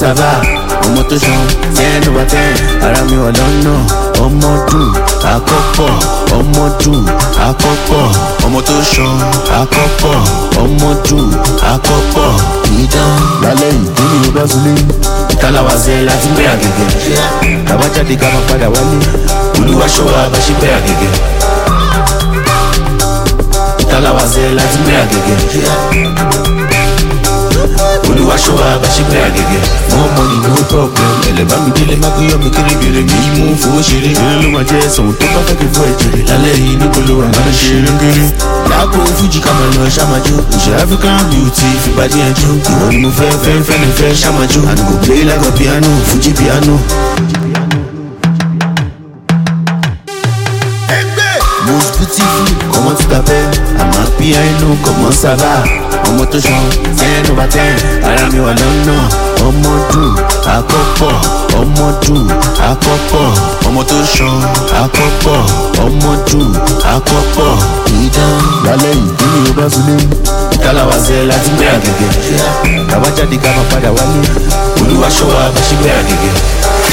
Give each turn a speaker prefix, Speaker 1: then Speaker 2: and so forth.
Speaker 1: sábà ọmọ tó ṣan 10 over 10 ara mi wà lọ́nà ọmọ dùn àkọ́pọ̀ ọmọ dùn àkọ́pọ̀ ọmọ tó ṣan àkọ́pọ̀ ọmọ dùn àkọ́pọ̀ ìdán lálẹ́ ìdí ni ó bá súnlé ìtàláwà zẹ láti gbé àgẹ̀gẹ̀ bàbá jáde ká máa padà wálé olúwa ṣọ́wà bá ṣe gbé àgẹ̀gẹ̀ ìtàláwà zẹ láti gbé àgẹ̀gẹ̀ olúwa ṣọ́wà bá ṣe gbé àgẹ̀gẹ̀ more money no problem ẹlẹ́bàá mi délé má gbé yọ̀mí kéré bèrè mi mú fowó ṣeré eré ló máa jẹ́ sọ̀rọ̀ tó bá fẹ́ kí fún ẹ̀jẹ̀ lálẹ́ yìí níbo ló wà má lè ṣe eré kéré láàbò fújì ká máa lọ ṣàmájú òṣè African beauty fìbàdí ẹjọ́ ìwọ ni mo fẹ́ ṣàmájú and go play like a piano fújì piano. Most beautiful, comment tu t'appelles? I'm happy, I know comment ça va. Ọmọ tó ṣan 10 over 10 ara mi wà lọ́nà ọmọ dùn àkọ́pọ̀ ọmọ dùn àkọ́pọ̀ ọmọ tó ṣan àkọ́pọ̀ ọmọ dùn àkọ́pọ̀ ìdán lálẹ́ ìdí ni ó bá súnlé ìtàláwà zẹ láti gbé àgẹ̀gẹ̀ bàbá jáde ká máa padà wálé olúwa ṣọ́wà bá ṣe gbé àgẹ̀gẹ̀.